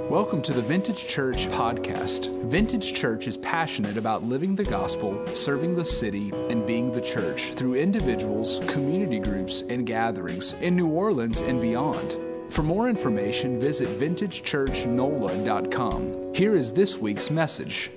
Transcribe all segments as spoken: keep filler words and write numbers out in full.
Welcome to the Vintage Church podcast. Vintage Church is passionate about living the gospel, serving the city, and being the church through individuals, community groups, and gatherings in New Orleans and beyond. For more information, visit vintage church nola dot com. Here is this week's message.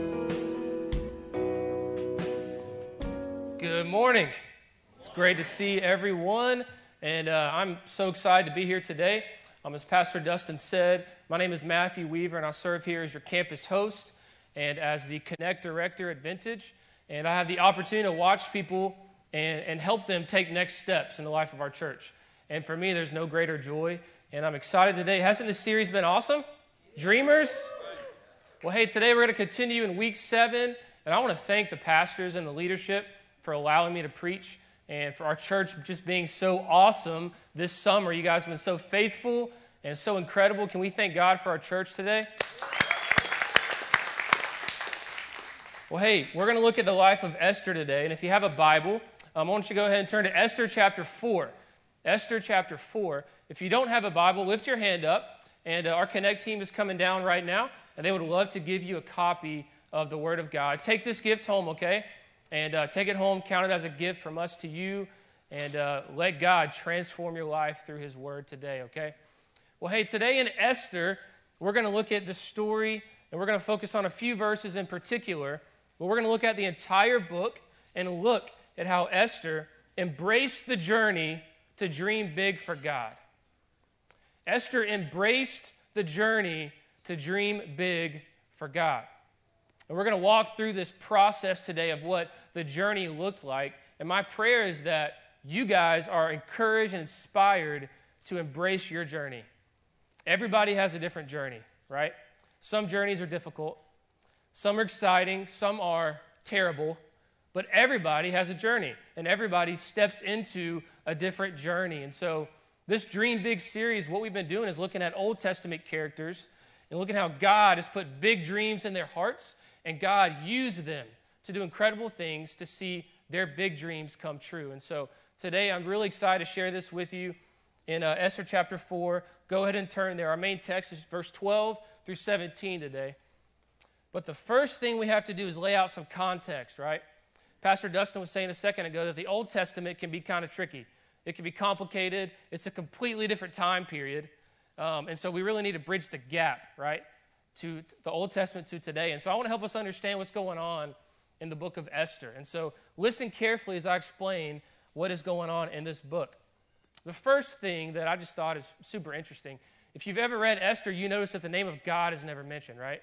Good morning. It's great to see everyone, and uh, I'm so excited to be here today. Um, as Pastor Dustin said, my name is Matthew Weaver, and I serve here as your campus host and as the Connect Director at Vintage. And I have the opportunity to watch people and, and help them take next steps in the life of our church. And for me, there's no greater joy, and I'm excited today. Hasn't this series been awesome? Dreamers? Well, hey, today we're going to continue in week seven, and I want to thank the pastors and the leadership for allowing me to preach and for our church just being so awesome this summer. You guys have been so faithful and so incredible. Can we thank God for our church today? Well, hey, we're going to look at the life of Esther today. And if you have a Bible, um, I want you to go ahead and turn to Esther chapter four. Esther chapter four. If you don't have a Bible, lift your hand up. And uh, our Connect team is coming down right now, and they would love to give you a copy of the Word of God. Take this gift home, okay? And uh, take it home, count it as a gift from us to you, and uh, let God transform your life through His Word today, okay? Well, hey, today in Esther, we're going to look at the story, and we're going to focus on a few verses in particular, but we're going to look at the entire book and look at how Esther embraced the journey to dream big for God. Esther embraced the journey to dream big for God. And we're going to walk through this process today of what the journey looked like. And my prayer is that you guys are encouraged and inspired to embrace your journey. Everybody has a different journey, right? Some journeys are difficult. Some are exciting. Some are terrible. But everybody has a journey. And everybody steps into a different journey. And so this Dream Big series, what we've been doing is looking at Old Testament characters and looking how God has put big dreams in their hearts. And God used them to do incredible things to see their big dreams come true. And so today I'm really excited to share this with you in uh, Esther chapter four. Go ahead and turn there. Our main text is verse twelve through seventeen today. But the first thing we have to do is lay out some context, right? Pastor Dustin was saying a second ago that the Old Testament can be kind of tricky. It can be complicated. It's a completely different time period. Um, and so we really need to bridge the gap, right? To the Old Testament to today. And so I want to help us understand what's going on in the book of Esther. And so listen carefully as I explain what is going on in this book. The first thing that I just thought is super interesting, if you've ever read Esther, you notice that the name of God is never mentioned, right?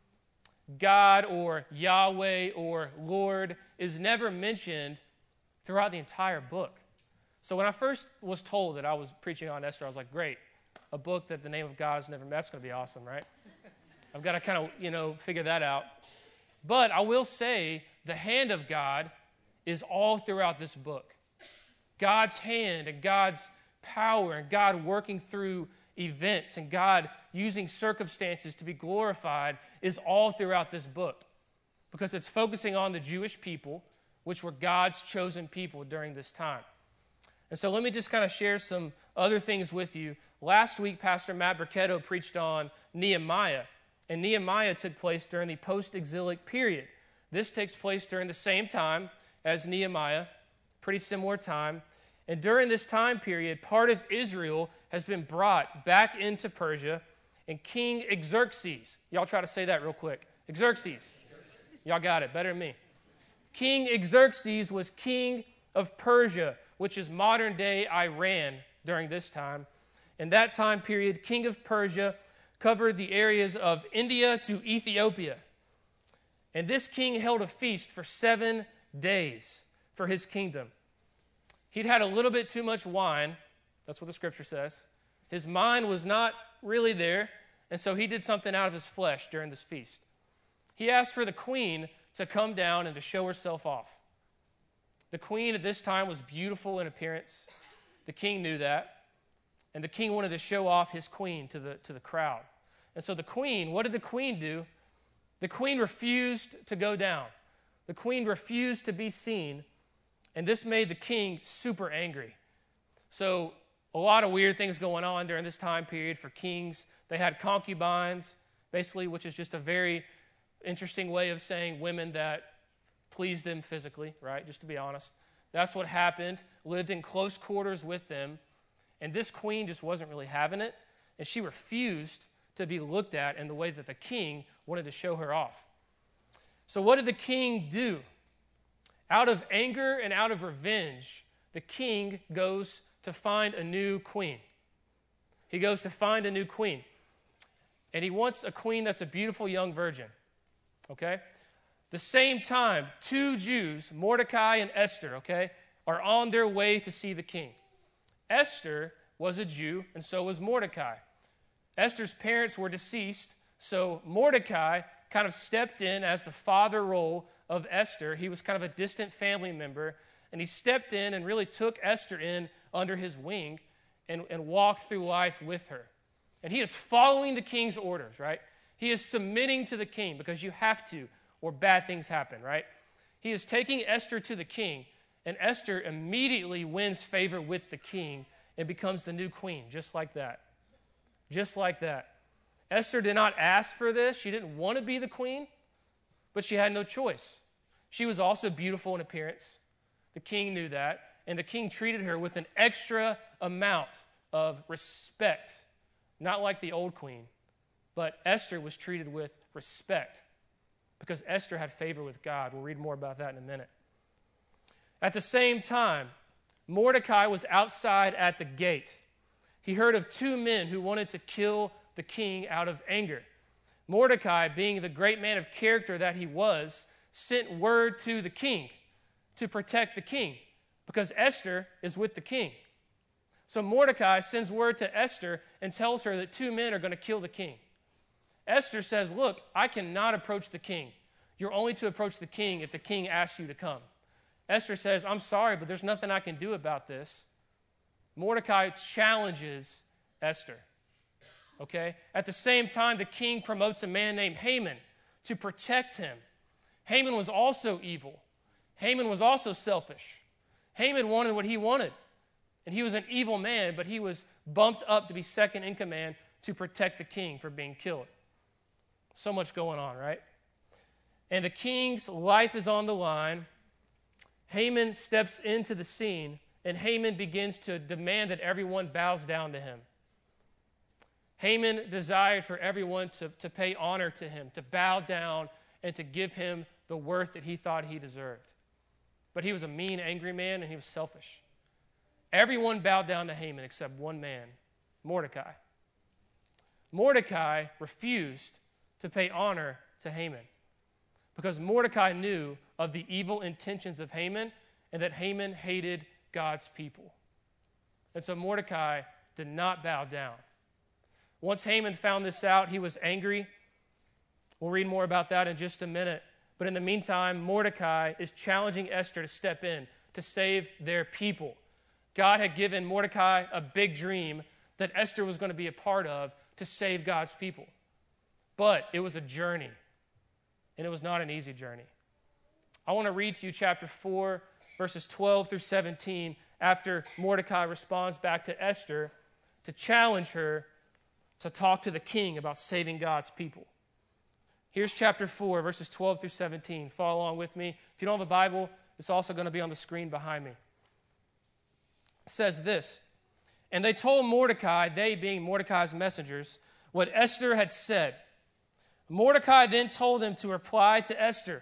God or Yahweh or Lord is never mentioned throughout the entire book. So when I first was told that I was preaching on Esther, I was like, great, a book that the name of God is never mentioned, that's going to be awesome, right? I've got to kind of, you know, figure that out. But I will say the hand of God is all throughout this book. God's hand and God's power and God working through events and God using circumstances to be glorified is all throughout this book because it's focusing on the Jewish people, which were God's chosen people during this time. And so let me just kind of share some other things with you. Last week, Pastor Matt Burketto preached on Nehemiah. And Nehemiah took place during the post-exilic period. This takes place during the same time as Nehemiah, pretty similar time. And during this time period, part of Israel has been brought back into Persia, and King Xerxes, y'all try to say that real quick. Xerxes. Y'all got it, better than me. King Xerxes was king of Persia, which is modern-day Iran during this time. In that time period, king of Persia covered the areas of India to Ethiopia. And this king held a feast for seven days for his kingdom. He'd had a little bit too much wine. That's what the scripture says. His mind was not really there, and so he did something out of his flesh during this feast. He asked for the queen to come down and to show herself off. The queen at this time was beautiful in appearance. The king knew that. And the king wanted to show off his queen to the, to the crowd. And so the queen, what did the queen do? The queen refused to go down. The queen refused to be seen. And this made the king super angry. So a lot of weird things going on during this time period for kings. They had concubines, basically, which is just a very interesting way of saying women that pleased them physically, right? Just to be honest. That's what happened. Lived in close quarters with them. And this queen just wasn't really having it. And she refused to be looked at in the way that the king wanted to show her off. So what did the king do? Out of anger and out of revenge, the king goes to find a new queen. He goes to find a new queen. And he wants a queen that's a beautiful young virgin. Okay? The same time, two Jews, Mordecai and Esther, okay, are on their way to see the king. Esther was a Jew, and so was Mordecai. Esther's parents were deceased, so Mordecai kind of stepped in as the father role of Esther. He was kind of a distant family member, and he stepped in and really took Esther in under his wing and, and walked through life with her. And he is following the king's orders, right? He is submitting to the king because you have to, or bad things happen, right? He is taking Esther to the king, and Esther immediately wins favor with the king and becomes the new queen, just like that. Just like that. Esther did not ask for this. She didn't want to be the queen, but she had no choice. She was also beautiful in appearance. The king knew that, and the king treated her with an extra amount of respect, not like the old queen, but Esther was treated with respect because Esther had favor with God. We'll read more about that in a minute. At the same time, Mordecai was outside at the gate. He heard of two men who wanted to kill the king out of anger. Mordecai, being the great man of character that he was, sent word to the king to protect the king because Esther is with the king. So Mordecai sends word to Esther and tells her that two men are going to kill the king. Esther says, look, I cannot approach the king. You're only to approach the king if the king asks you to come. Esther says, I'm sorry, but there's nothing I can do about this. Mordecai challenges Esther. Okay? At the same time, the king promotes a man named Haman to protect him. Haman was also evil. Haman was also selfish. Haman wanted what he wanted. And he was an evil man, but he was bumped up to be second in command to protect the king from being killed. So much going on, right? And the king's life is on the line. Haman steps into the scene, and Haman begins to demand that everyone bows down to him. Haman desired for everyone to, to pay honor to him, to bow down, and to give him the worth that he thought he deserved. But he was a mean, angry man, and he was selfish. Everyone bowed down to Haman except one man, Mordecai. Mordecai refused to pay honor to Haman because Mordecai knew of the evil intentions of Haman and that Haman hated God's people. And so Mordecai did not bow down. Once Haman found this out, he was angry. We'll read more about that in just a minute. But in the meantime, Mordecai is challenging Esther to step in to save their people. God had given Mordecai a big dream that Esther was going to be a part of to save God's people. But it was a journey, and it was not an easy journey. I want to read to you chapter four, verses twelve through seventeen, after Mordecai responds back to Esther to challenge her to talk to the king about saving God's people. Here's chapter four, verses twelve through seventeen. Follow along with me. If you don't have a Bible, it's also going to be on the screen behind me. It says this, and they told Mordecai, they being Mordecai's messengers, what Esther had said. Mordecai then told them to reply to Esther,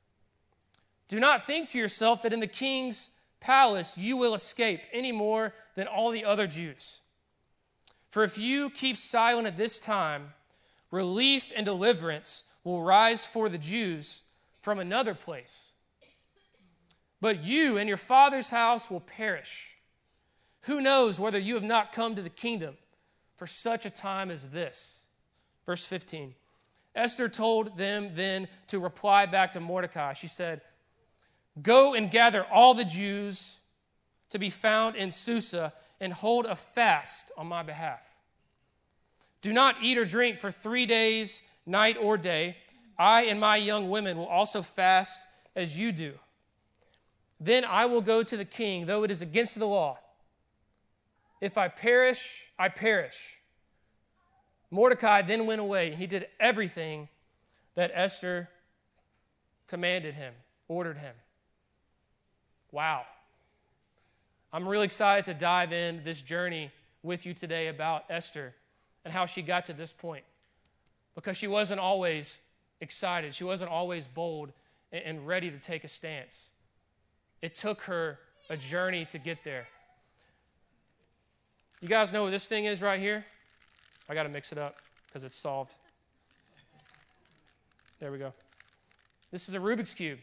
do not think to yourself that in the king's palace you will escape any more than all the other Jews. For if you keep silent at this time, relief and deliverance will rise for the Jews from another place. But you and your father's house will perish. Who knows whether you have not come to the kingdom for such a time as this? Verse fifteen. Esther told them then to reply back to Mordecai. She said, go and gather all the Jews to be found in Susa and hold a fast on my behalf. Do not eat or drink for three days, night or day. I and my young women will also fast as you do. Then I will go to the king, though it is against the law. If I perish, I perish. Mordecai then went away, and he did everything that Esther commanded him, ordered him. Wow. I'm really excited to dive into this journey with you today about Esther and how she got to this point. Because she wasn't always excited. She wasn't always bold and ready to take a stance. It took her a journey to get there. You guys know what this thing is right here? I got to mix it up because it's solved. There we go. This is a Rubik's Cube.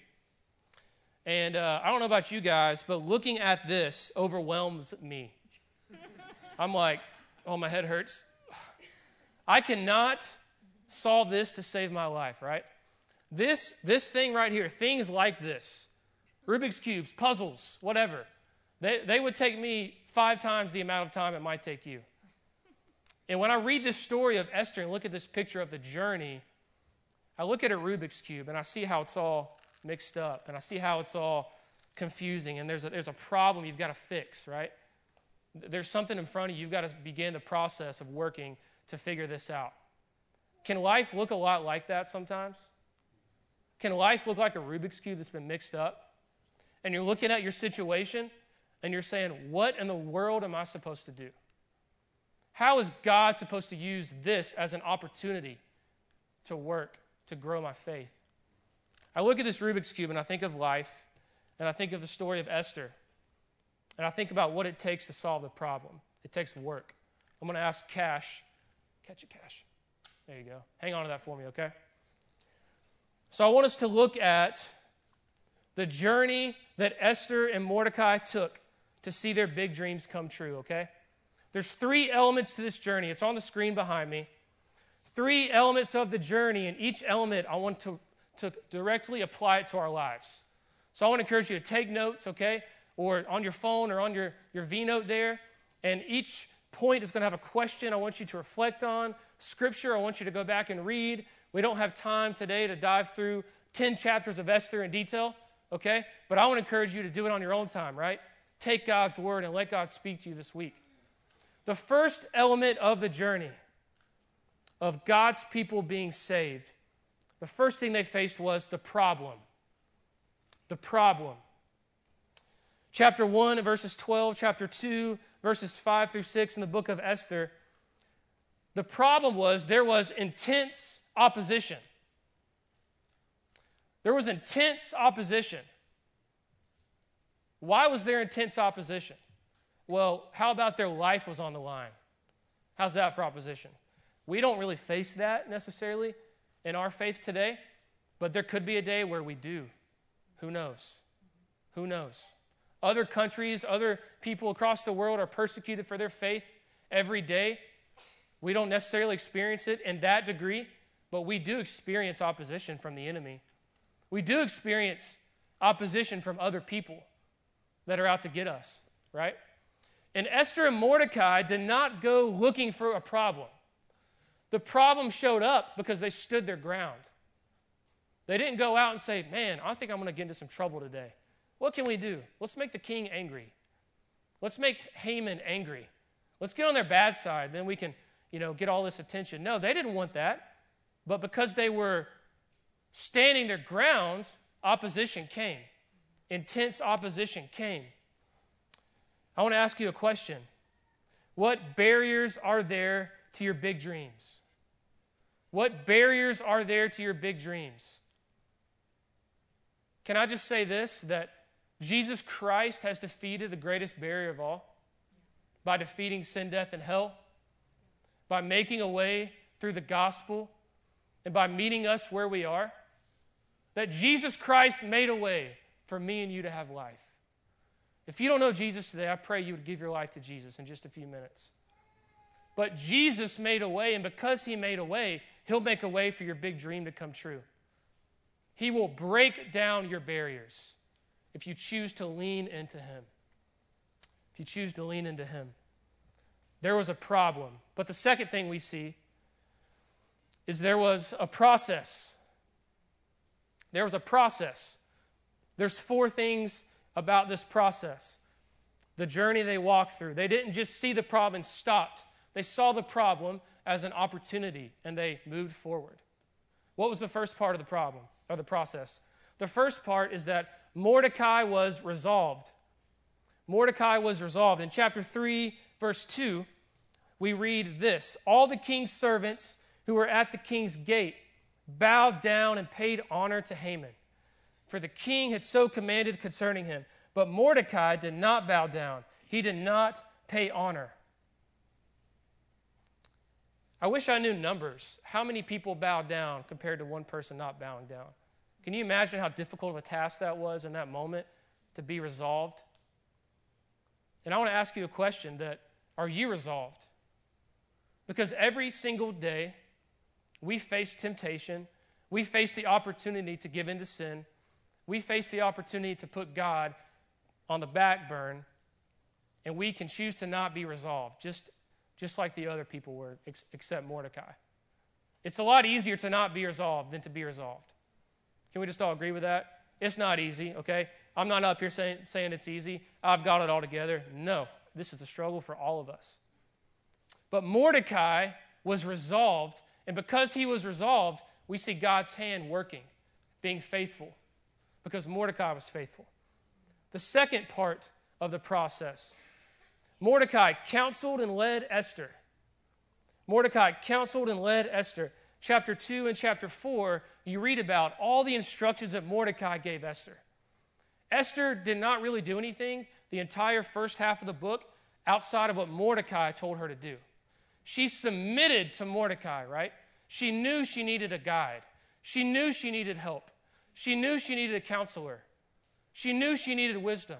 And uh, I don't know about you guys, but looking at this overwhelms me. I'm like, oh, my head hurts. I cannot solve this to save my life, right? This, this thing right here, things like this, Rubik's Cubes, puzzles, whatever, they, they would take me five times the amount of time it might take you. And when I read this story of Esther and look at this picture of the journey, I look at a Rubik's Cube and I see how it's all mixed up and I see how it's all confusing and there's a, there's a problem you've got to fix, right? There's something in front of you. You've got to begin the process of working to figure this out. Can life look a lot like that sometimes? Can life look like a Rubik's Cube that's been mixed up? And you're looking at your situation and you're saying, what in the world am I supposed to do? How is God supposed to use this as an opportunity to work, to grow my faith? I look at this Rubik's Cube and I think of life, and I think of the story of Esther, and I think about what it takes to solve the problem. It takes work. I'm going to ask Cash. Catch it, Cash. There you go. Hang on to that for me, okay? So I want us to look at the journey that Esther and Mordecai took to see their big dreams come true, okay? There's three elements to this journey. It's on the screen behind me. Three elements of the journey, and each element I want to, to directly apply it to our lives. So I want to encourage you to take notes, okay? Or on your phone or on your, your V-note there. And each point is going to have a question I want you to reflect on. Scripture I want you to go back and read. We don't have time today to dive through ten chapters of Esther in detail, okay? But I want to encourage you to do it on your own time, right? Take God's word and let God speak to you this week. The first element of the journey of God's people being saved, the first thing they faced was the problem. The problem. Chapter one, verses twelve, chapter two, verses five through six in the book of Esther, the problem was there was intense opposition. There was intense opposition. Why was there intense opposition? Well, how about their life was on the line? How's that for opposition? We don't really face that necessarily in our faith today, but there could be a day where we do. Who knows? Who knows? Other countries, other people across the world are persecuted for their faith every day. We don't necessarily experience it in that degree, but we do experience opposition from the enemy. We do experience opposition from other people that are out to get us, right? And Esther and Mordecai did not go looking for a problem. The problem showed up because they stood their ground. They didn't go out and say, man, I think I'm going to get into some trouble today. What can we do? Let's make the king angry. Let's make Haman angry. Let's get on their bad side. Then we can, you know, get all this attention. No, they didn't want that. But because they were standing their ground, opposition came. Intense opposition came. I want to ask you a question. What barriers are there to your big dreams? What barriers are there to your big dreams? Can I just say this, that Jesus Christ has defeated the greatest barrier of all by defeating sin, death, and hell, by making a way through the gospel, and by meeting us where we are? That Jesus Christ made a way for me and you to have life. If you don't know Jesus today, I pray you would give your life to Jesus in just a few minutes. But Jesus made a way, and because he made a way, he'll make a way for your big dream to come true. He will break down your barriers if you choose to lean into him. If you choose to lean into him. There was a problem. But the second thing we see is there was a process. There was a process. There's four things about this process. the journey they walked through. They didn't just see the problem and stopped. They saw the problem as an opportunity, and they moved forward. What was the first part of the problem, or the process? The first part is that Mordecai was resolved. Mordecai was resolved. In chapter three, verse two, we read this: all the king's servants who were at the king's gate bowed down and paid honor to Haman, for the king had so commanded concerning him. But Mordecai did not bow down. He did not pay honor. I wish I knew numbers. How many people bowed down compared to one person not bowing down? Can you imagine how difficult of a task that was in that moment to be resolved? And I want to ask you a question: that are you resolved? Because every single day we face temptation. We face the opportunity to give into sin. We face the opportunity to put God on the back burn, and we can choose to not be resolved, just, just like the other people were, ex- except Mordecai. It's a lot easier to not be resolved than to be resolved. Can we just all agree with that? It's not easy, okay? I'm not up here saying, saying it's easy. I've got it all together. No, this is a struggle for all of us. But Mordecai was resolved, and because he was resolved, we see God's hand working, being faithful, because Mordecai was faithful. The second part of the process, Mordecai counseled and led Esther. Mordecai counseled and led Esther. Chapter two and chapter four, you read about all the instructions that Mordecai gave Esther. Esther did not really do anything the entire first half of the book outside of what Mordecai told her to do. She submitted to Mordecai, right? She knew she needed a guide. She knew she needed help. She knew she needed a counselor. She knew she needed wisdom.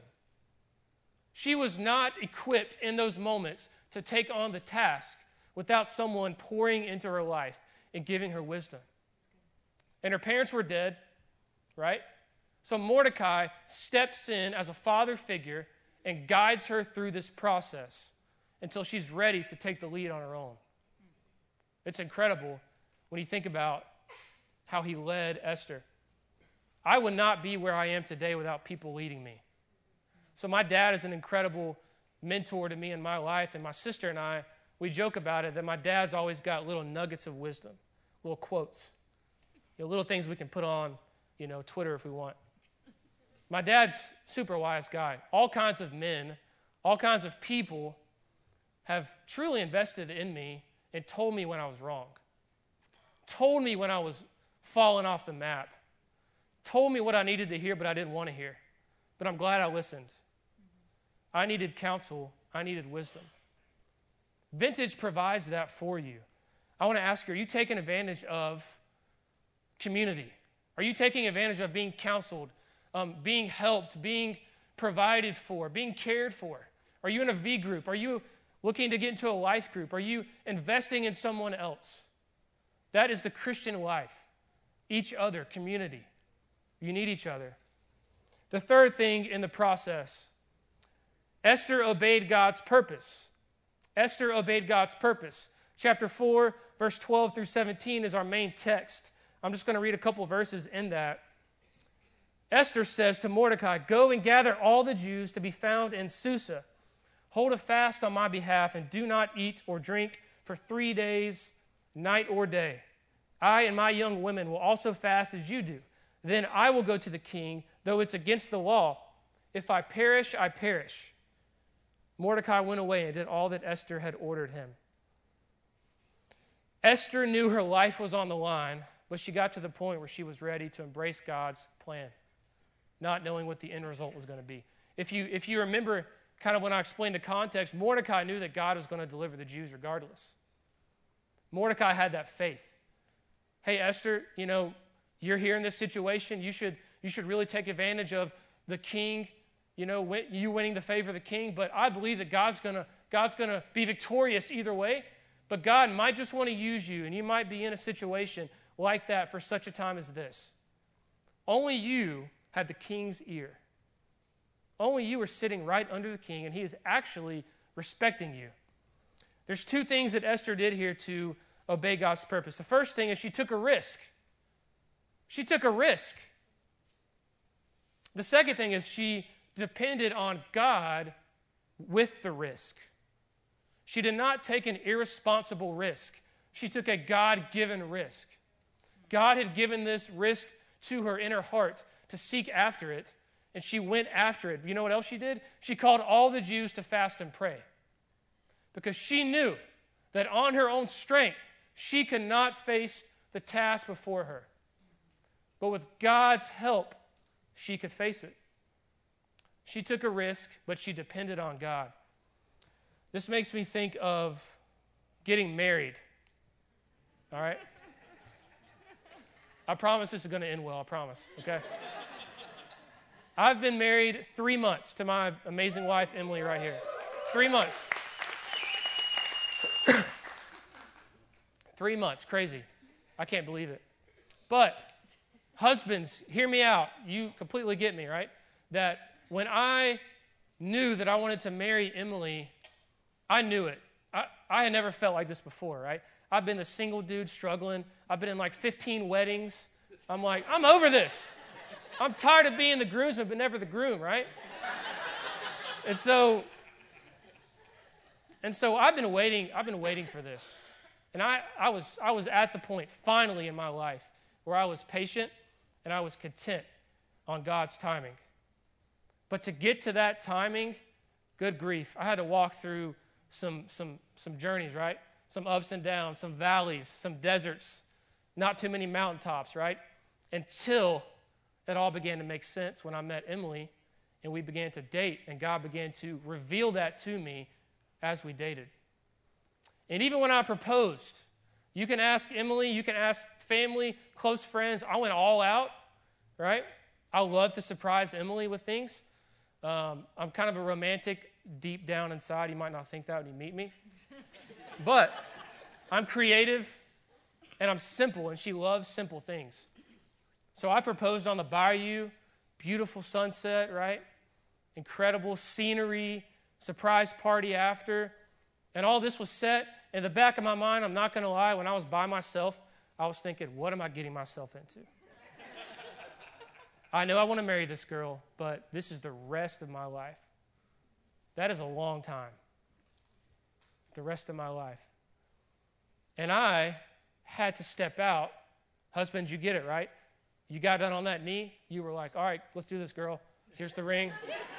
She was not equipped in those moments to take on the task without someone pouring into her life and giving her wisdom. And her parents were dead, right? So Mordecai steps in as a father figure and guides her through this process until she's ready to take the lead on her own. It's incredible when you think about how he led Esther. I would not be where I am today without people leading me. So my dad is an incredible mentor to me in my life, and my sister and I, we joke about it that my dad's always got little nuggets of wisdom, little quotes, you know, little things we can put on, you know, Twitter if we want. My dad's a super wise guy. All kinds of men, all kinds of people have truly invested in me and told me when I was wrong, told me when I was falling off the map, told me what I needed to hear, but I didn't want to hear. But I'm glad I listened. I needed counsel. I needed wisdom. Vintage provides that for you. I want to ask you, are you taking advantage of community? Are you taking advantage of being counseled, um, being helped, being provided for, being cared for? Are you in a V group? Are you looking to get into a life group? Are you investing in someone else? That is the Christian life. Each other, community. You need each other. The third thing in the process, Esther obeyed God's purpose. Esther obeyed God's purpose. Chapter four, verse twelve through seventeen is our main text. I'm just going to read a couple verses in that. Esther says to Mordecai, "Go and gather all the Jews to be found in Susa. Hold a fast on my behalf and do not eat or drink for three days, night or day. I and my young women will also fast as you do. Then I will go to the king, though it's against the law. If I perish, I perish." Mordecai went away and did all that Esther had ordered him. Esther knew her life was on the line, but she got to the point where she was ready to embrace God's plan, not knowing what the end result was going to be. If you, if you remember kind of when I explained the context, Mordecai knew that God was going to deliver the Jews regardless. Mordecai had that faith. Hey, Esther, you know, you're here in this situation. You should, you should really take advantage of the king, you know, win, you winning the favor of the king. But I believe that God's going to God's going to be victorious either way. But God might just want to use you, and you might be in a situation like that for such a time as this. Only you had the king's ear. Only you are sitting right under the king, and he is actually respecting you. There's two things that Esther did here to obey God's purpose. The first thing is she took a risk. She took a risk. The second thing is she depended on God with the risk. She did not take an irresponsible risk. She took a God-given risk. God had given this risk to her in her heart to seek after it, and she went after it. You know what else she did? She called all the Jews to fast and pray because she knew that on her own strength, she could not face the task before her. But with God's help, she could face it. She took a risk, but she depended on God. This makes me think of getting married. All right? I promise this is going to end well, I promise, okay? I've been married three months to my amazing wife, Emily, right here. Three months. Three months, crazy. I can't believe it. But husbands, hear me out. You completely get me, right? That when I knew that I wanted to marry Emily, I knew it. I, I had never felt like this before, right? I've been the single dude struggling. I've been in like fifteen weddings. I'm like, I'm over this. I'm tired of being the groomsman, but never the groom, right? And so, and so I've been waiting, I've been waiting for this. And I, I was I was at the point finally in my life where I was patient and I was content on God's timing. But to get to that timing, good grief, I had to walk through some some some journeys, right? Some ups and downs, some valleys, some deserts, not too many mountaintops, right? Until it all began to make sense when I met Emily and we began to date and God began to reveal that to me as we dated. And even when I proposed, you can ask Emily, you can ask family, close friends. I went all out, right? I love to surprise Emily with things. Um, I'm kind of a romantic deep down inside. You might not think that when you meet me. But I'm creative and I'm simple, and she loves simple things. So I proposed on the bayou, beautiful sunset, right? Incredible scenery, surprise party after. And all this was set. In the back of my mind, I'm not going to lie, when I was by myself, I was thinking, what am I getting myself into? I know I want to marry this girl, but this is the rest of my life. That is a long time. The rest of my life. And I had to step out. Husbands, you get it, right? You got down on that knee. You were like, all right, let's do this, girl. Here's the ring.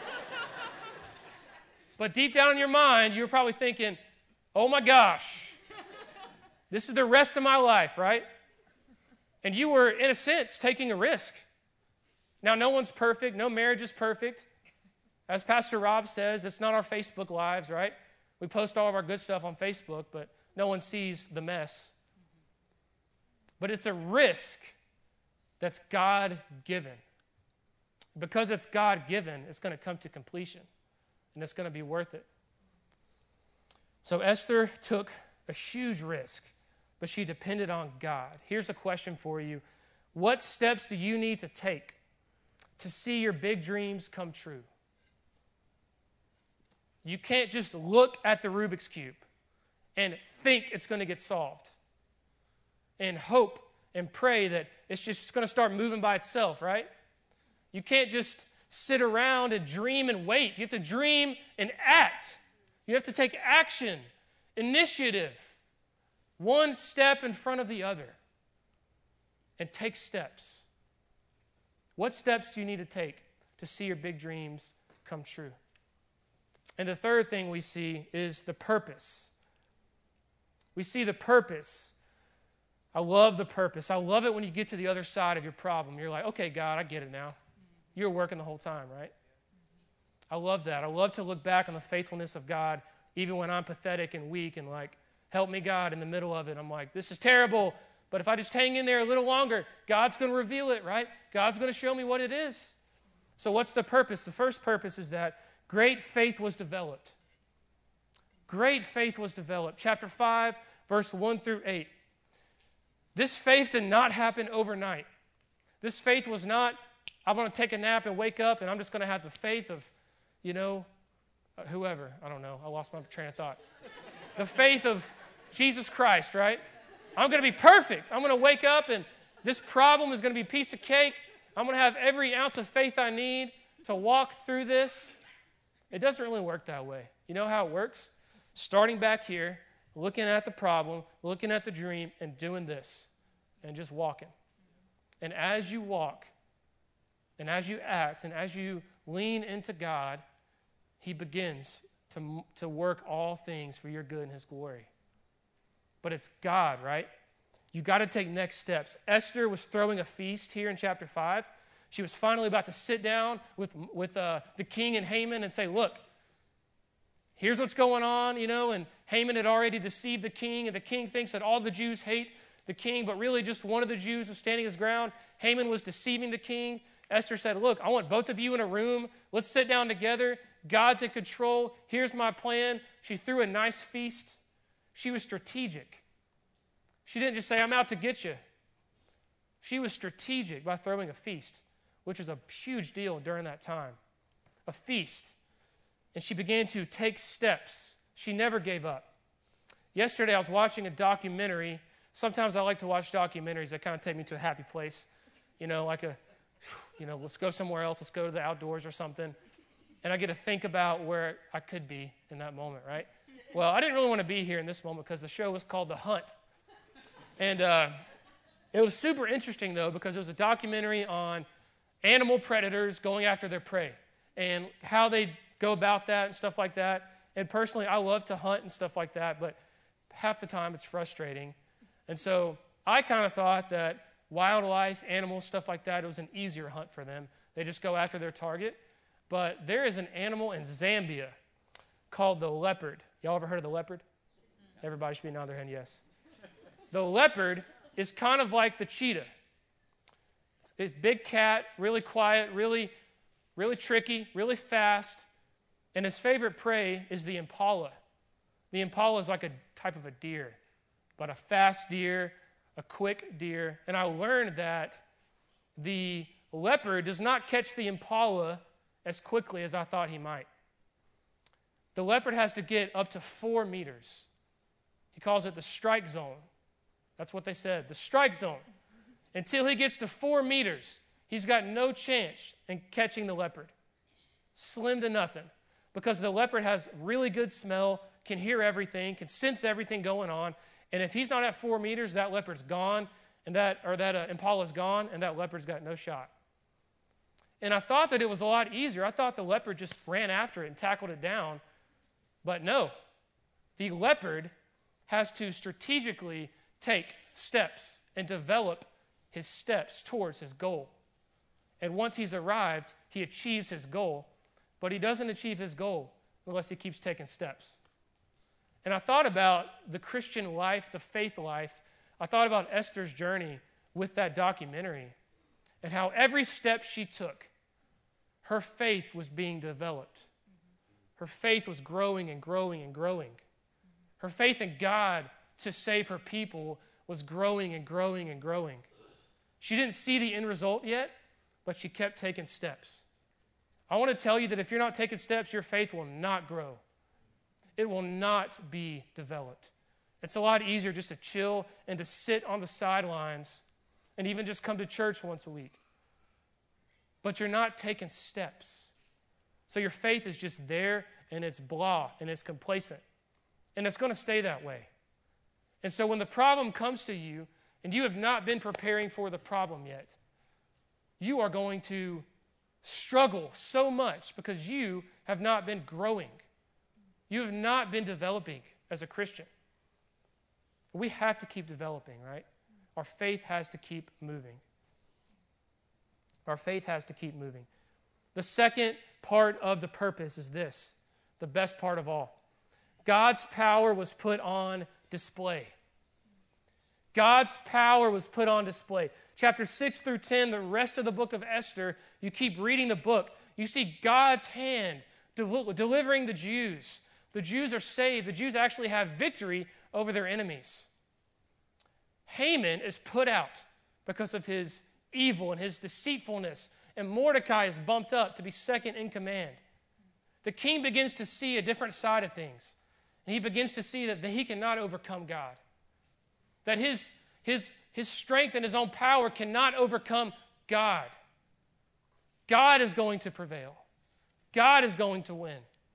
But deep down in your mind, you were probably thinking, oh my gosh, this is the rest of my life, right? And you were, in a sense, taking a risk. Now, no one's perfect. No marriage is perfect. As Pastor Rob says, it's not our Facebook lives, right? We post all of our good stuff on Facebook, but no one sees the mess. But it's a risk that's God-given. Because it's God-given, it's going to come to completion, and it's going to be worth it. So Esther took a huge risk, but she depended on God. Here's a question for you. What steps do you need to take to see your big dreams come true? You can't just look at the Rubik's Cube and think it's going to get solved and hope and pray that it's just going to start moving by itself, right? You can't just sit around and dream and wait. You have to dream and act. You have to take action, initiative, one step in front of the other, and take steps. What steps do you need to take to see your big dreams come true? And the third thing we see is the purpose. We see the purpose. I love the purpose. I love it when you get to the other side of your problem. You're like, okay, God, I get it now. You were working the whole time, right? I love that. I love to look back on the faithfulness of God, even when I'm pathetic and weak and like, help me, God, in the middle of it. I'm like, this is terrible, but if I just hang in there a little longer, God's going to reveal it, right? God's going to show me what it is. So what's the purpose? The first purpose is that great faith was developed. Great faith was developed. Chapter five, verse one through eight. This faith did not happen overnight. This faith was not, I'm going to take a nap and wake up and I'm just going to have the faith of, you know, uh, whoever. I don't know. I lost my train of thought. The faith of Jesus Christ, right? I'm going to be perfect. I'm going to wake up and this problem is going to be a piece of cake. I'm going to have every ounce of faith I need to walk through this. It doesn't really work that way. You know how it works? Starting back here, looking at the problem, looking at the dream, and doing this, and just walking. And as you walk, and as you act, and as you lean into God, he begins to, to work all things for your good and his glory. But it's God, right? You got to take next steps. Esther was throwing a feast here in chapter five. She was finally about to sit down with, with uh, the king and Haman and say, look, here's what's going on, you know, and Haman had already deceived the king, and the king thinks that all the Jews hate the king, but really just one of the Jews was standing his ground. Haman was deceiving the king. Esther said, look, I want both of you in a room. Let's sit down together. God's in control. Here's my plan. She threw a nice feast. She was strategic. She didn't just say, I'm out to get you. She was strategic by throwing a feast, which was a huge deal during that time. A feast. And she began to take steps. She never gave up. Yesterday, I was watching a documentary. Sometimes I like to watch documentaries that kind of take me to a happy place. You know, like a, you know, let's go somewhere else. Let's go to the outdoors or something. And I get to think about where I could be in that moment, right? Well, I didn't really want to be here in this moment because the show was called The Hunt. And uh, it was super interesting, though, because it was a documentary on animal predators going after their prey and how they go about that and stuff like that. And personally, I love to hunt and stuff like that, but half the time it's frustrating. And so I kind of thought that wildlife, animals, stuff like that, it was an easier hunt for them. They just go after their target. But there is an animal in Zambia called the leopard. Y'all ever heard of the leopard? Everybody should be nodding their head, yes. The leopard is kind of like the cheetah. It's a big cat, really quiet, really, really tricky, really fast. And his favorite prey is the impala. The impala is like a type of a deer, but a fast deer, a quick deer. And I learned that the leopard does not catch the impala as quickly as I thought he might. The leopard has to get up to four meters. He calls it the strike zone. That's what they said, the strike zone. Until he gets to four meters, he's got no chance in catching the leopard. Slim to nothing. Because the leopard has really good smell, can hear everything, can sense everything going on. And if he's not at four meters, that leopard's gone, and that or that uh, impala's gone, and that leopard's got no shot. And I thought that it was a lot easier. I thought the leopard just ran after it and tackled it down. But no, the leopard has to strategically take steps and develop his steps towards his goal. And once he's arrived, he achieves his goal. But he doesn't achieve his goal unless he keeps taking steps. And I thought about the Christian life, the faith life. I thought about Esther's journey with that documentary and how every step she took, her faith was being developed. Her faith was growing and growing and growing. Her faith in God to save her people was growing and growing and growing. She didn't see the end result yet, but she kept taking steps. I want to tell you that if you're not taking steps, your faith will not grow. It will not be developed. It's a lot easier just to chill and to sit on the sidelines and even just come to church once a week. But you're not taking steps. So your faith is just there, and it's blah, and it's complacent. And it's going to stay that way. And so when the problem comes to you, and you have not been preparing for the problem yet, you are going to struggle so much because you have not been growing. You have not been developing as a Christian. We have to keep developing, right? Our faith has to keep moving. Our faith has to keep moving. The second part of the purpose is this, the best part of all. God's power was put on display. God's power was put on display. Chapter six through ten, the rest of the book of Esther, you keep reading the book. You see God's hand del- delivering the Jews. The Jews are saved. The Jews actually have victory over their enemies. Haman is put out because of his evil and his deceitfulness, and Mordecai is bumped up to be second in command. The king begins to see a different side of things, and he begins to see that, that he cannot overcome God, that his, his, his strength and his own power cannot overcome God. God is going to prevail. God is going to win.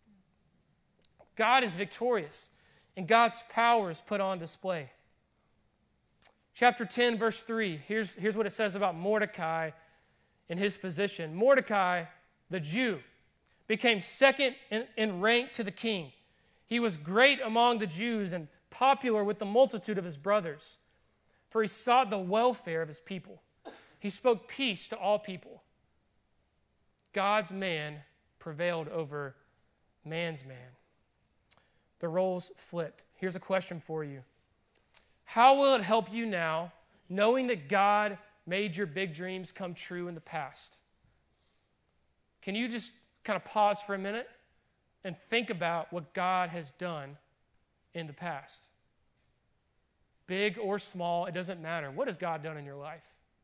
God is victorious, and God's power is put on display. Chapter ten, verse three, here's, here's what it says about Mordecai and his position. Mordecai, the Jew, became second in, in rank to the king. He was great among the Jews and popular with the multitude of his brothers, for he sought the welfare of his people. He spoke peace to all people. God's man prevailed over man's man. The roles flipped. Here's a question for you. How will it help you now, knowing that God made your big dreams come true in the past? Can you just kind of pause for a minute and think about what God has done in the past? Big or small, it doesn't matter. What has God done in your life?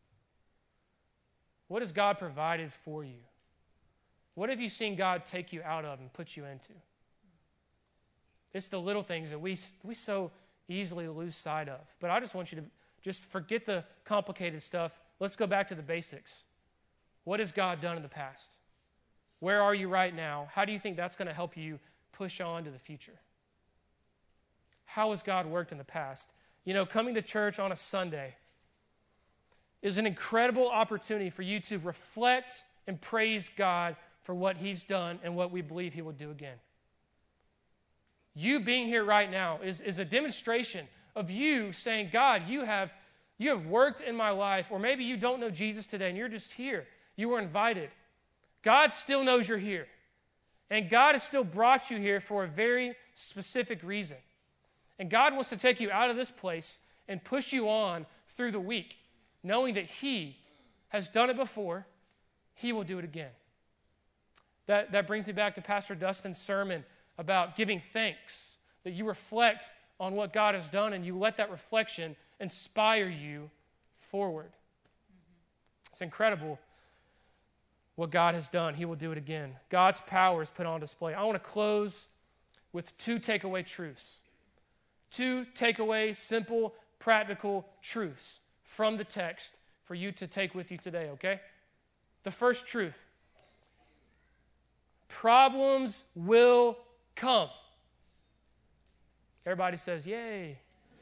What has God provided for you? What have you seen God take you out of and put you into? It's the little things that we, we so easily lose sight of. But I just want you to just forget the complicated stuff. Let's go back to the basics. What has God done in the past? Where are you right now? How do you think that's going to help you push on to the future? How has God worked in the past? You know, coming to church on a Sunday is an incredible opportunity for you to reflect and praise God for what he's done and what we believe he will do again. You being here right now is, is a demonstration of you saying, God, you have, you have worked in my life, or maybe you don't know Jesus today and you're just here. You were invited. God still knows you're here. And God has still brought you here for a very specific reason. And God wants to take you out of this place and push you on through the week, knowing that he has done it before, he will do it again. That, that brings me back to Pastor Dustin's sermon about giving thanks, that you reflect on what God has done and you let that reflection inspire you forward. It's incredible what God has done. He will do it again. God's power is put on display. I want to close with two takeaway truths. Two takeaway, simple, practical truths from the text for you to take with you today, okay? The first truth: problems will come. Everybody says, yay.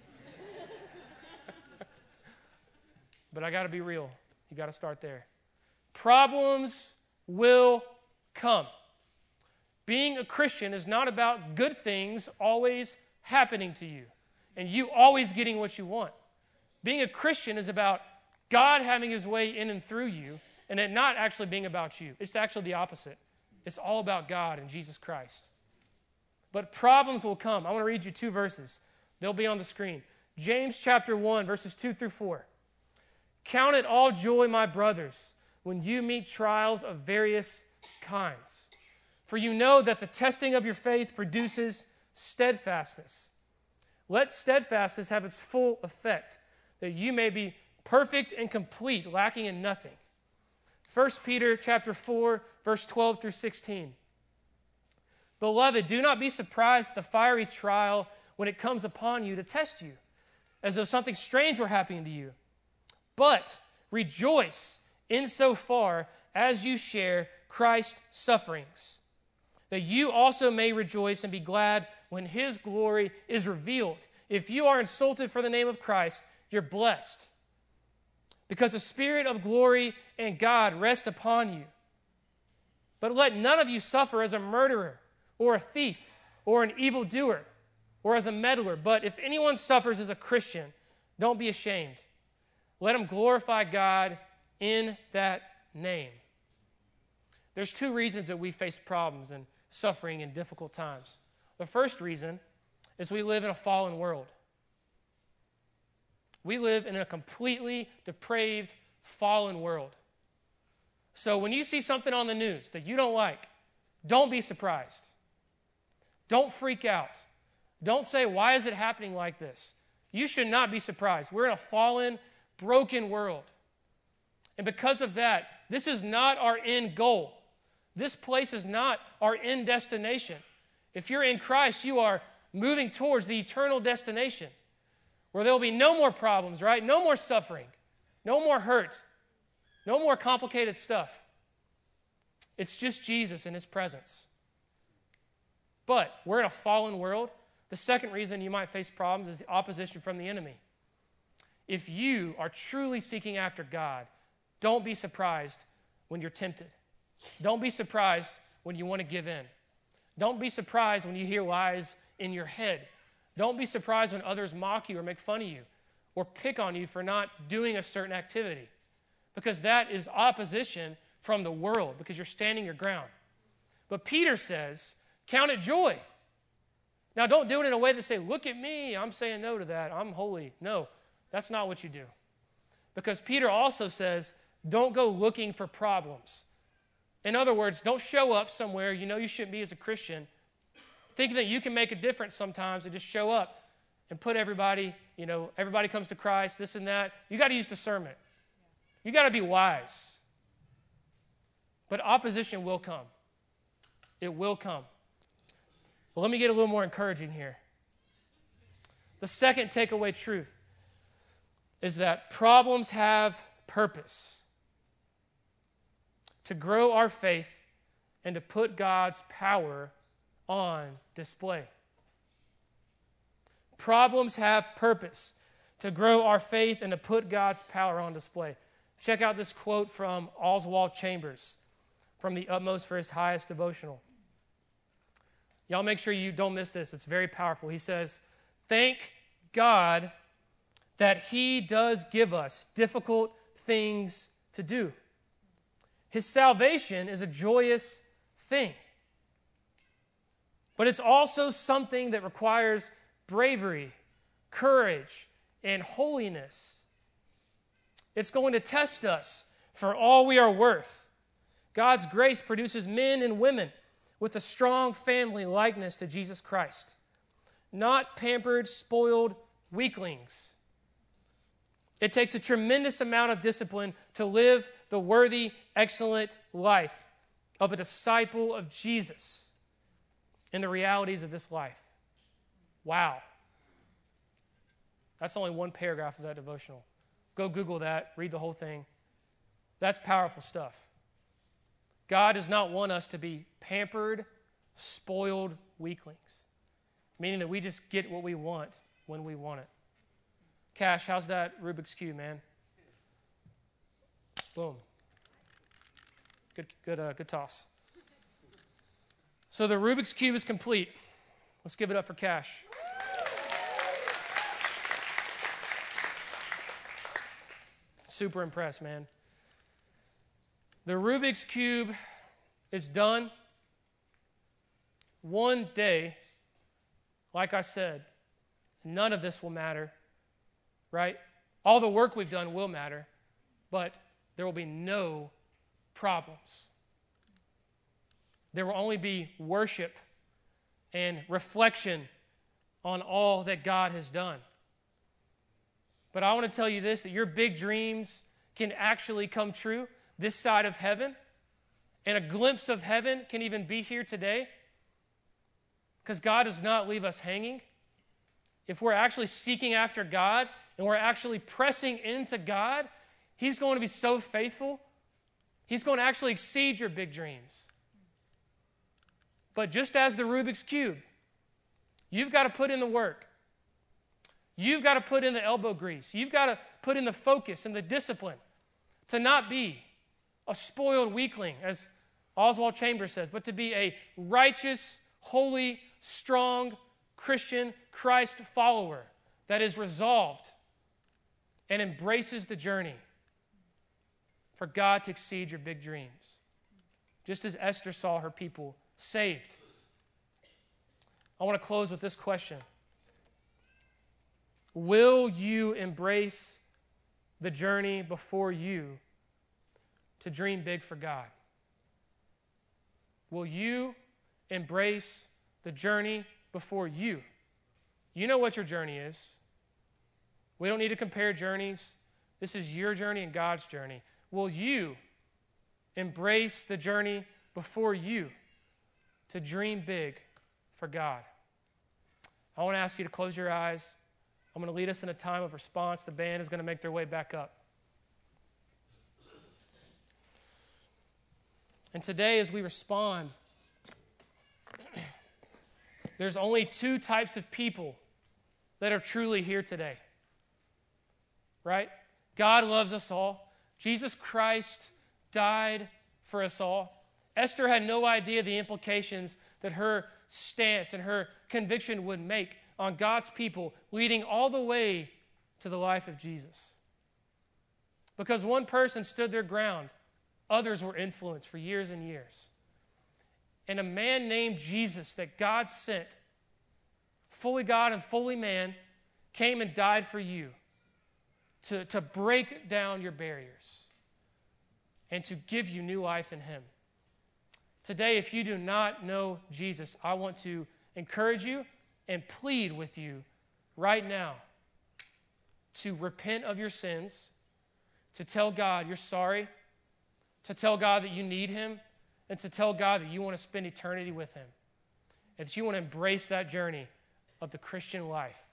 But I got to be real. You got to start there. Problems will come. Being a Christian is not about good things always happening to you and you always getting what you want. Being a Christian is about God having his way in and through you and it not actually being about you. It's actually the opposite. It's all about God and Jesus Christ. But problems will come. I want to read you two verses. They'll be on the screen. James chapter one, verses two through four. Count it all joy, my brothers, when you meet trials of various kinds. For you know that the testing of your faith produces steadfastness. Let steadfastness have its full effect, that you may be perfect and complete, lacking in nothing. First Peter chapter four, verse twelve through sixteen. Beloved, do not be surprised at the fiery trial when it comes upon you to test you, as though something strange were happening to you. But rejoice insofar as you share Christ's sufferings, that you also may rejoice and be glad when his glory is revealed. If you are insulted for the name of Christ, you're blessed, because the Spirit of glory and God rest upon you. But let none of you suffer as a murderer, or a thief, or an evildoer, or as a meddler. But if anyone suffers as a Christian, don't be ashamed. Let him glorify God in that name. There's two reasons that we face problems and suffering in difficult times. The first reason is we live in a fallen world. We live in a completely depraved, fallen world. So when you see something on the news that you don't like, don't be surprised. Don't freak out. Don't say, why is it happening like this? You should not be surprised. We're in a fallen, broken world. And because of that, this is not our end goal. This place is not our end destination. If you're in Christ, you are moving towards the eternal destination where there will be no more problems, right? No more suffering, no more hurt, no more complicated stuff. It's just Jesus and his presence. But we're in a fallen world. The second reason you might face problems is the opposition from the enemy. If you are truly seeking after God, don't be surprised when you're tempted. Don't be surprised when you want to give in. Don't be surprised when you hear lies in your head. Don't be surprised when others mock you or make fun of you or pick on you for not doing a certain activity, because that is opposition from the world, because you're standing your ground. But Peter says, count it joy. Now, don't do it in a way that say, look at me, I'm saying no to that, I'm holy. No, that's not what you do. Because Peter also says, don't go looking for problems. In other words, don't show up somewhere you know you shouldn't be as a Christian, thinking that you can make a difference sometimes and just show up and put everybody, you know, everybody comes to Christ, this and that. You got to use discernment. You got to be wise. But opposition will come. It will come. Well, let me get a little more encouraging here. The second takeaway truth is that problems have purpose. To grow our faith and to put God's power on display. Problems have purpose to grow our faith and to put God's power on display. Check out this quote from Oswald Chambers from the Utmost for His Highest devotional. Y'all make sure you don't miss this. It's very powerful. He says, thank God that He does give us difficult things to do. His salvation is a joyous thing. But it's also something that requires bravery, courage, and holiness. It's going to test us for all we are worth. God's grace produces men and women with a strong family likeness to Jesus Christ, not pampered, spoiled weaklings. It takes a tremendous amount of discipline to live the worthy, excellent life of a disciple of Jesus in the realities of this life. Wow. That's only one paragraph of that devotional. Go Google that, read the whole thing. That's powerful stuff. God does not want us to be pampered, spoiled weaklings, meaning that we just get what we want when we want it. Cash, how's that Rubik's Cube, man? Boom. Good, good, uh, good toss. So the Rubik's Cube is complete. Let's give it up for Cash. Super impressed, man. The Rubik's Cube is done. One day, like I said, none of this will matter, right? All the work we've done will matter, but there will be no problems. There will only be worship and reflection on all that God has done. But I want to tell you this, that your big dreams can actually come true this side of heaven, and a glimpse of heaven can even be here today, because God does not leave us hanging. If we're actually seeking after God and we're actually pressing into God, He's going to be so faithful. He's going to actually exceed your big dreams. But just as the Rubik's Cube, you've got to put in the work. You've got to put in the elbow grease. You've got to put in the focus and the discipline to not be a spoiled weakling, as Oswald Chambers says, but to be a righteous, holy, strong Christian Christ follower that is resolved and embraces the journey for God to exceed your big dreams. Just as Esther saw her people saved. I want to close with this question. Will you embrace the journey before you to dream big for God? Will you embrace the journey before you? You know what your journey is. We don't need to compare journeys. This is your journey and God's journey. Will you embrace the journey before you to dream big for God? I want to ask you to close your eyes. I'm going to lead us in a time of response. The band is going to make their way back up. And today, as we respond, there's only two types of people that are truly here today. Right? God loves us all. Jesus Christ died for us all. Esther had no idea the implications that her stance and her conviction would make on God's people, leading all the way to the life of Jesus. Because one person stood their ground, others were influenced for years and years. And a man named Jesus that God sent, fully God and fully man, came and died for you to, to break down your barriers and to give you new life in him. Today, if you do not know Jesus, I want to encourage you and plead with you right now to repent of your sins, to tell God you're sorry, to tell God that you need him, and to tell God that you want to spend eternity with him, and that you want to embrace that journey of the Christian life.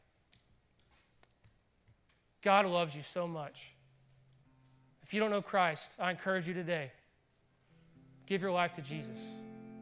God loves you so much. If you don't know Christ, I encourage you today, give your life to Jesus.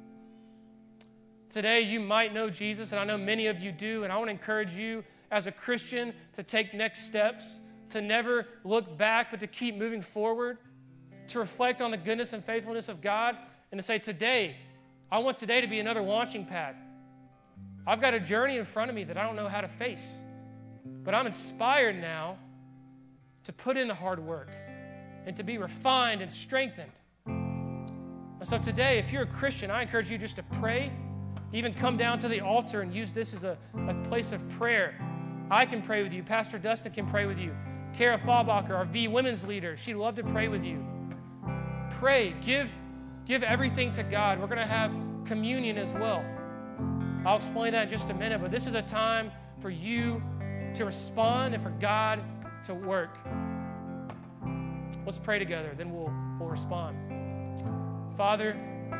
Today, you might know Jesus, and I know many of you do, and I want to encourage you as a Christian to take next steps, to never look back, but to keep moving forward, to reflect on the goodness and faithfulness of God, and to say, today, I want today to be another launching pad. I've got a journey in front of me that I don't know how to face, but I'm inspired now to put in the hard work and to be refined and strengthened. And so today, if you're a Christian, I encourage you just to pray, even come down to the altar and use this as a, a place of prayer. I can pray with you. Pastor Dustin can pray with you. Kara Fallbacher, our V women's leader, she'd love to pray with you. Pray. Give, give everything to God. We're going to have communion as well. I'll explain that in just a minute, but this is a time for you to respond and for God to work. Let's pray together, then we'll, we'll respond. Father,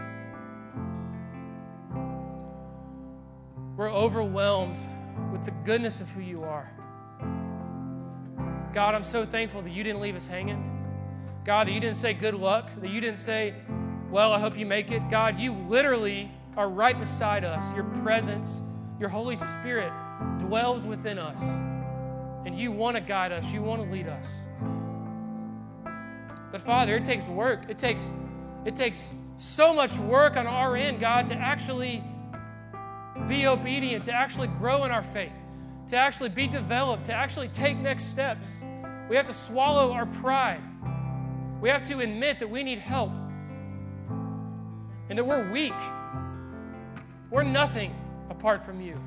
we're overwhelmed with the goodness of who you are. God, I'm so thankful that you didn't leave us hanging. God, that you didn't say good luck, that you didn't say, well, I hope you make it. God, you literally are right beside us. Your presence, your Holy Spirit dwells within us. And you want to guide us. You want to lead us. But Father, it takes work. It takes, it takes so much work on our end, God, to actually be obedient, to actually grow in our faith, to actually be developed, to actually take next steps. We have to swallow our pride. We have to admit that we need help and that we're weak. We're nothing apart from you.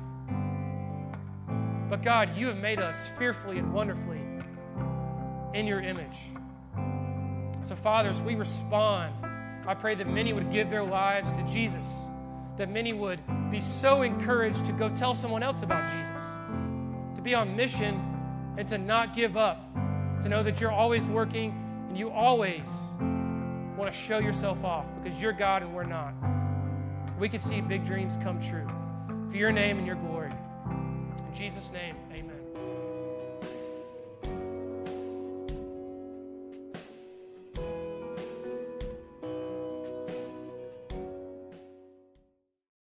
But God, you have made us fearfully and wonderfully in your image. So, Father, as we respond, I pray that many would give their lives to Jesus, that many would be so encouraged to go tell someone else about Jesus, to be on mission and to not give up, to know that you're always working and you always want to show yourself off because you're God and we're not. We could see big dreams come true for your name and your glory. In Jesus' name, amen.